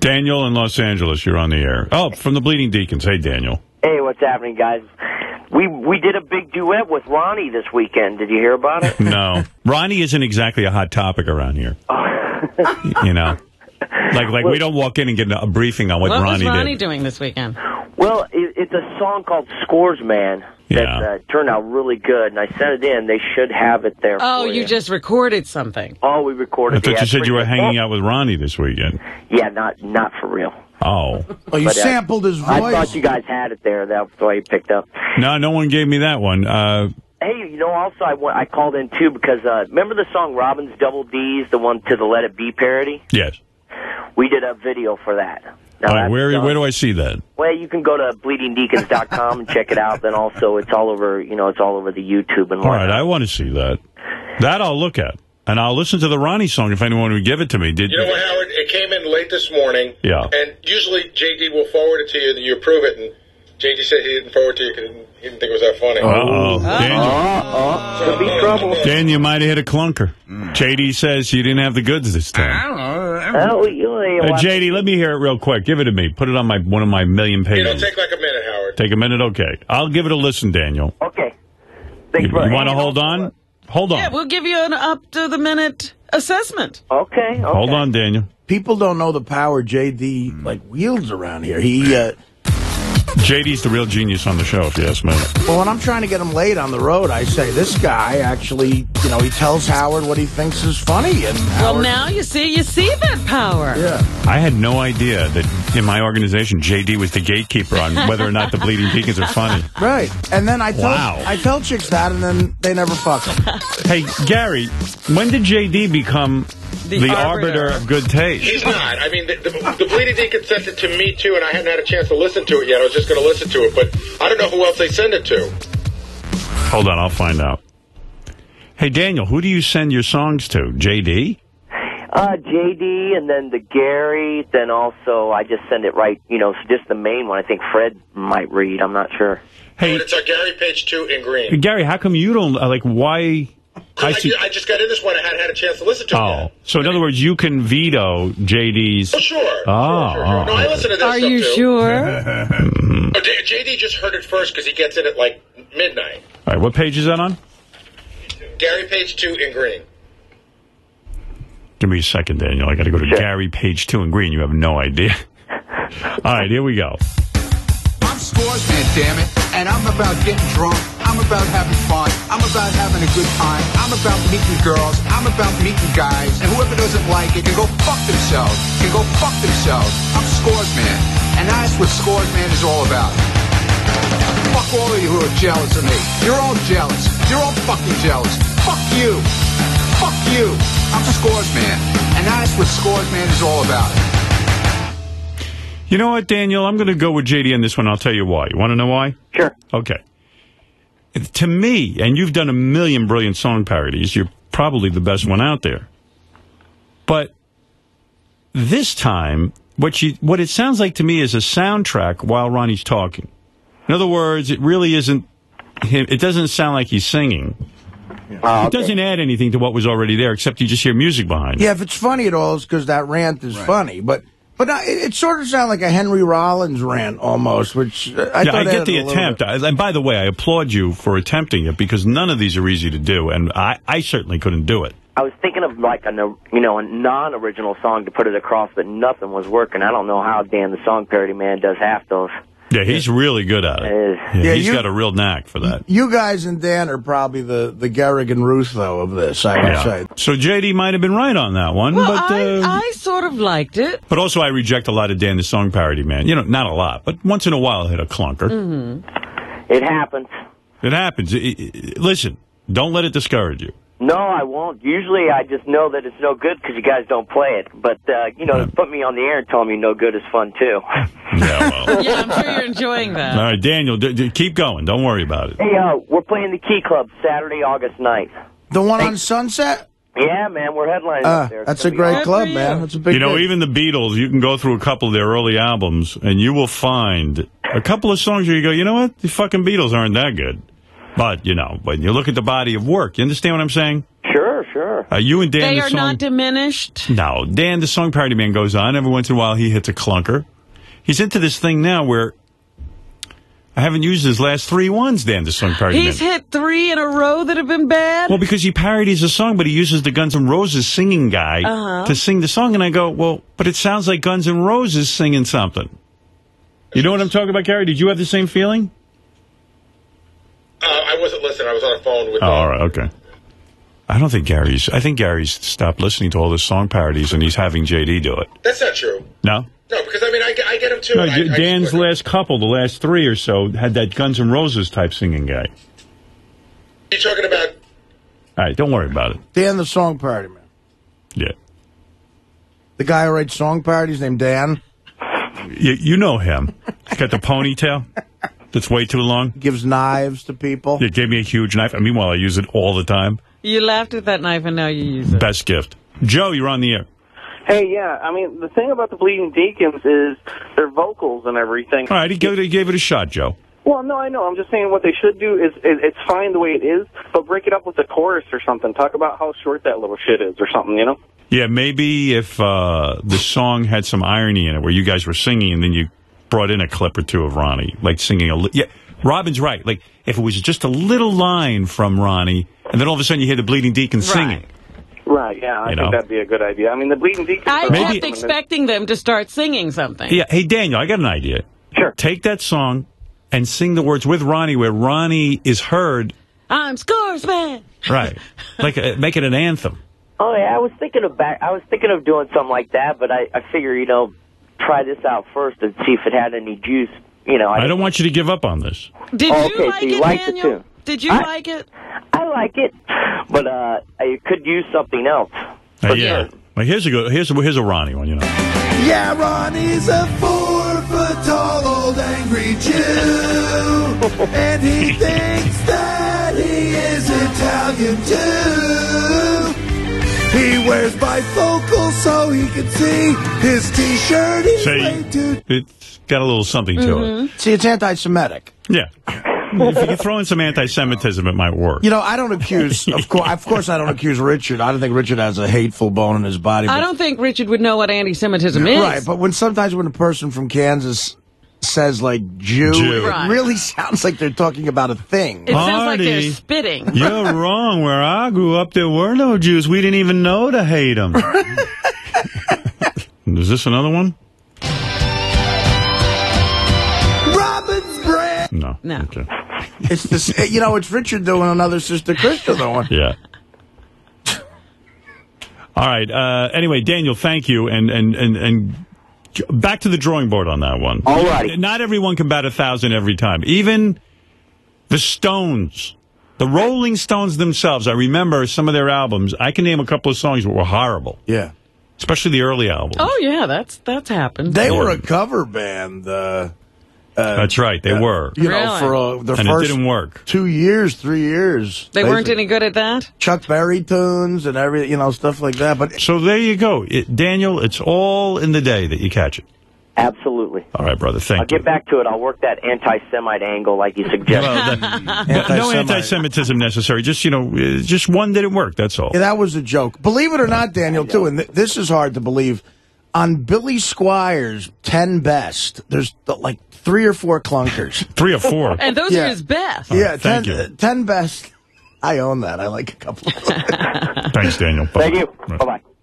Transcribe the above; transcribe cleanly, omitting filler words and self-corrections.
Daniel in Los Angeles, you're on the air. Oh, from the Bleeding Deacons. Hey, Daniel. Hey, what's happening, guys? We did a big duet with Ronnie this weekend. Did you hear about it? No. Ronnie isn't exactly a hot topic around here. You know? Like we don't walk in and get a briefing on what Ronnie did. What was Ronnie doing this weekend? Well, it's a song called Scores Man that turned out really good, and I sent it in. They should have it there for you just recorded something. Oh, we recorded it. I thought you said you were hanging out with Ronnie this weekend. Yeah, not for real. Oh. Oh, you sampled his voice. I thought you guys had it there. That's why you picked up. No one gave me that one. Hey, you know, also I called in, too, because remember the song Robin's Double D's, the one to the Let It Be parody? Yes. We did a video for that. Now, all right, where do I see that? Well, you can go to bleedingdeacons.com and check it out. Then also it's all over, it's all over the YouTube and whatnot. All right, I want to see that. That I'll look at. And I'll listen to the Ronnie song if anyone would give it to me. You know what, Howard? It came in late this morning. Yeah. And usually J.D. will forward it to you, and you approve it, and J.D. said he didn't forward it to you because he didn't think it was that funny. Uh-oh. Could be trouble. Dan, you might have hit a clunker. J.D. says you didn't have the goods this time. J.D., let me hear it real quick. Give it to me. Put it on one of my million pages. It'll take like a minute, Howard. Take a minute? Okay. I'll give it a listen, Daniel. Okay. You want to hold on? Hold on. Yeah, we'll give you an up-to-the-minute assessment. Okay. Hold on, Daniel. People don't know the power J.D. wields around here. JD's the real genius on the show, if you ask me. Well, when I'm trying to get him laid on the road, I say, this guy actually, he tells Howard what he thinks is funny. And well, now you see that power. Yeah. I had no idea that in my organization, JD was the gatekeeper on whether or not the Bleeding Deacons are funny. Right. And then I tell chicks that, and then they never fuck them. Hey, Gary, when did JD become the arbiter of good taste? He's not. I mean, the Bleeding Deacons sent it to me, too, and I hadn't had a chance to listen to it yet. I was just going to listen to it, but I don't know who else they send it to. Hold on, I'll find out. Hey, Daniel, who do you send your songs to? JD? JD, and then the Gary, then also I just send it right, just the main one. I think Fred might read. I'm not sure. Hey, it's Gary page 2 in green. Gary, how come you don't, why... I just got in this one. I hadn't had a chance to listen to it yet. So in other words, you can veto JD's... Oh, sure. Sure. No, I listen to this Are you sure? JD just heard it first because he gets in at, midnight. All right, what page is that on? Gary page 2 in green. Give me a second, Daniel. I got to go to Gary page 2 in green. You have no idea. All right, here we go. I'm Scores Man, damn it. And I'm about getting drunk. I'm about having fun. I'm about having a good time. I'm about meeting girls. I'm about meeting guys. And whoever doesn't like it can go fuck themselves. I'm Scores Man. And that's what Scores Man is all about. Fuck all of you who are jealous of me. You're all jealous. You're all fucking jealous. Fuck you. Fuck you. I'm Scores Man. And that's what Scores Man is all about. You know what, Daniel? I'm going to go with JD on this one. I'll tell you why. You want to know why? Sure. Okay. To me, and you've done a million brilliant song parodies, you're probably the best one out there. But this time, what it sounds like to me is a soundtrack while Ronnie's talking. In other words, it really isn't him. It doesn't sound like he's singing. It doesn't add anything to what was already there, except you just hear music behind it. Yeah, if it's funny at all, it's because that rant is funny. But it sort of sounded like a Henry Rollins rant almost, which I thought I get the attempt. And by the way, I applaud you for attempting it because none of these are easy to do, and I certainly couldn't do it. I was thinking of a non-original song to put it across, but nothing was working. I don't know how Dan the Song Parody Man does half those. Yeah, he's really good at it. He's got a real knack for that. You guys and Dan are probably the Gehrig and Ruth, though, of this, I would say. So J.D. might have been right on that one. Well, but I sort of liked it. But also I reject a lot of Dan the Song Parody Man. Not a lot, but once in a while I'll hit a clunker. Mm-hmm. It happens. It happens. Listen, don't let it discourage you. No, I won't. Usually I just know that it's no good because you guys don't play it. But, put me on the air and tell me no good is fun, too. Yeah, well. Yeah, I'm sure you're enjoying that. All right, Daniel, keep going. Don't worry about it. Hey, we're playing the Key Club Saturday, August 9th. The one on Sunset? Yeah, man, we're headlining up there. That's a great club, man. That's a big thing. Even the Beatles, you can go through a couple of their early albums, and you will find a couple of songs where you go, you know what? The fucking Beatles aren't that good. But, when you look at the body of work, you understand what I'm saying? Sure. Sure. You and Dan, They the are song... not diminished. No, Dan, the song parody man, goes on. Every once in a while, he hits a clunker. He's into this thing now where I haven't used his last 3 ones, Dan, the song parody He's man. hit 3 in a row that have been bad. Well, because he parodies a song, but he uses the Guns N' Roses singing guy to sing the song. And I go, well, but it sounds like Guns N' Roses singing something. You know what I'm talking about, Gary? Did you have the same feeling? I wasn't listening. I was on the phone with... Oh, all right, okay. I think Gary's stopped listening to all the song parodies and he's having JD do it. That's not true. No? No, because, I mean, I get him, too. No, Dan's last couple, the last 3 or so, had that Guns N' Roses type singing guy. You talking about... All right, don't worry about it. Dan, the song parody man. Yeah. The guy who writes song parodies named Dan. You know him. He's got the ponytail that's way too long. Gives knives to people. It gave me a huge knife. Meanwhile, I use it all the time. You laughed at that knife and now you use it. Best gift. Joe, you're on the air. Hey, yeah, I mean, the thing about the Bleeding Deacons is their vocals and everything. All right, he gave it a shot, Joe. Well, no, I know. I'm just saying what they should do is it's fine the way it is, but break it up with a chorus or something. Talk about how short that little shit is or something, you know? Yeah, maybe if the song had some irony in it where you guys were singing and then you brought in a clip or two of Ronnie, like singing yeah, Robin's right. Like, if it was just a little line from Ronnie, and then all of a sudden you hear the Bleeding Deacons singing. Right, yeah, I think that'd be a good idea. I mean, the Bleeding Deacons... I kept expecting them to start singing something. Yeah, hey, Daniel, I got an idea. Sure. Take that song and sing the words with Ronnie where Ronnie is heard. I'm Scoresman. Right. Like, make it an anthem. Oh, yeah, I was thinking of doing something like that, but I figure, try this out first and see if it had any juice. I don't want you to give up on this. Did you like it, like Daniel? it too. Did you like it? I like it, but I could use something else. Yeah. Well, here's a Ronnie one, Yeah, Ronnie's a 4-foot-tall old angry Jew, and he thinks that he is Italian too. He wears bifocals so he can see his T-shirt. It's got a little something to it. See, it's anti-Semitic. Yeah. If you can throw in some anti-Semitism, it might work. I don't accuse, of course I don't accuse Richard. I don't think Richard has a hateful bone in his body. I don't think Richard would know what anti-Semitism is. Right, but sometimes when a person from Kansas says, like, Jew. It really sounds like they're talking about a thing. It sounds like they're spitting. You're wrong. Where I grew up, there were no Jews. We didn't even know to hate them. Is this another one? Robin's bread. No. Okay. It's this. It's Richard doing another Sister Christian one. Yeah. All right. Anyway, Daniel, thank you, and back to the drawing board on that one. All right. Not everyone can bat 1,000 every time. Even the Stones, the Rolling Stones themselves. I remember some of their albums. I can name a couple of songs that were horrible. Yeah. Especially the early albums. Oh yeah, that's happened. They were a cover band. That's right, they were. For the and first it didn't work. 2 years, 3 years. They weren't any good at that? Chuck Berry tunes and stuff like that. But so there you go. Daniel, it's all in the day that you catch it. Absolutely. All right, brother, thank you. I'll get back to it. I'll work that anti-Semite angle like you suggested. No anti-Semitism necessary. Just, just one didn't work, that's all. Yeah, that was a joke. Believe it or not, Daniel, too, and this is hard to believe, on Billy Squires' 10 Best, there's like 3 or 4 clunkers. 3 or 4? And those are his best. Yeah, thank you. 10 Best. I own that. I like a couple of them. Thanks, Daniel. Thank you. Bye-bye.